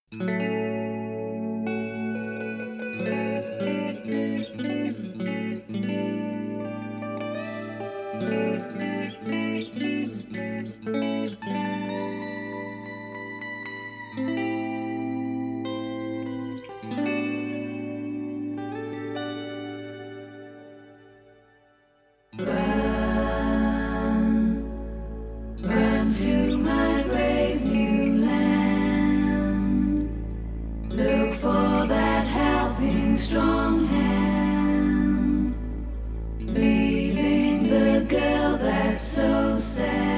Run to my brave new land. Look for that helping strong hand. Leaving the girl that's so sad.